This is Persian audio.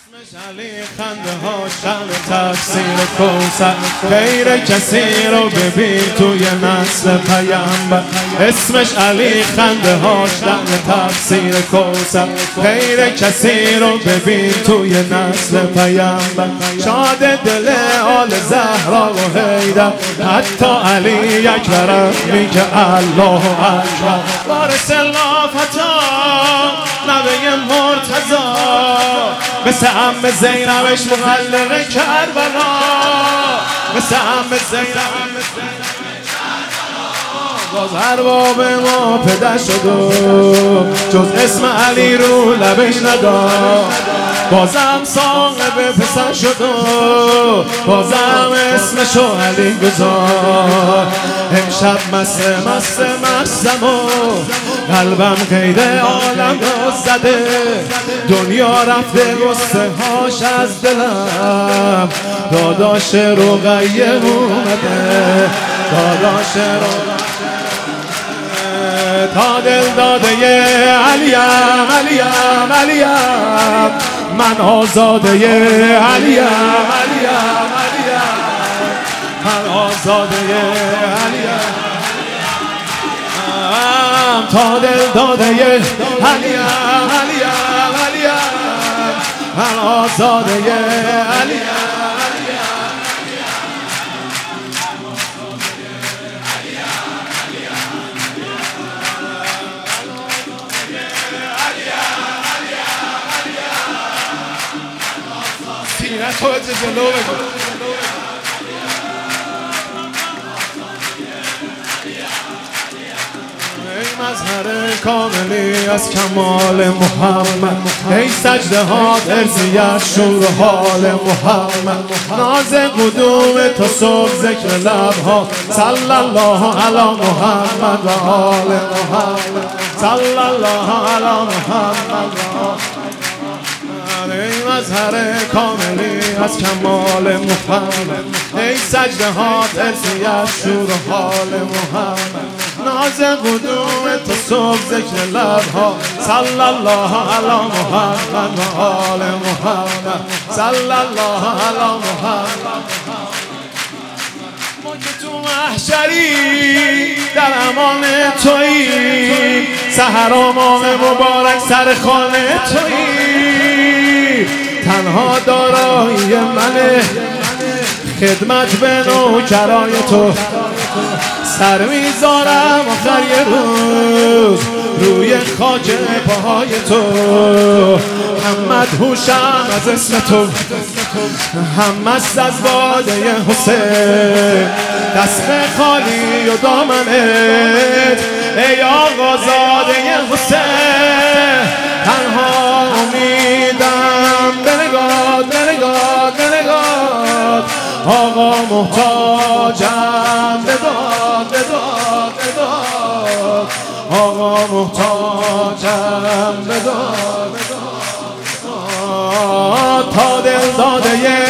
علی خنده ها شن تفسیر کوثر غیر کسی رو ببین توی نسل پیامبر. اسمش علی خنده ها شن تفسیر کوثر غیر کسی رو ببین توی نسل پیامبر. شاد دل آل زهرا و حیدر حتی علی اکبر میگه الله اکبر. وارث لافتا نوه مرتضی مثل عم زینبش مخلق کربلا، مثل عم زینب باز ارباب ما پدر شد و جز اسم علی رو لبش نداد. بازم صاحب پسر شد و بازم اسمشو علی گذار. امشب مستم و قلبم قید عالم رو زده. دنیا رفته غصه هاش از دلم. داداش رقیه اومده، داداش رقیه تا دل داده علیم من آزاده علیم من آزاده علیم تا دل داده علیم من آزاده علیم. سینه تو جلو بگو ای مظهر کاملی از کمال محمد. ای سجده ها درزیت شور حال محمد. ناز قدوم تو صبح ذکر لبها صلی الله علی محمد و آل محمد. صلی الله علی محمد و آل. ای مظهر کاملی از کمال محمد. ای سجده ها درزیت شور حال محمد. ناز قدوم تو صبح ذکر لبها صلی الله علی محمد و آل محمد. صلی الله علی محمد. ما که تو محشری در امان تویی، سحر و ماه مبارک سر خانه تویی. تنها دارایی منه خدمت به نوکرای تو. سر میذارم آخر یه روز روی خاک پاهای تو. هم مدهوشم از اسم تو، هم مست از باده حسین. دست خالی و دامنت ای آقازاده حسین. تنها امیدم به نگات آقا محتاجم بداد آقا محتاجم بداد تا دل داده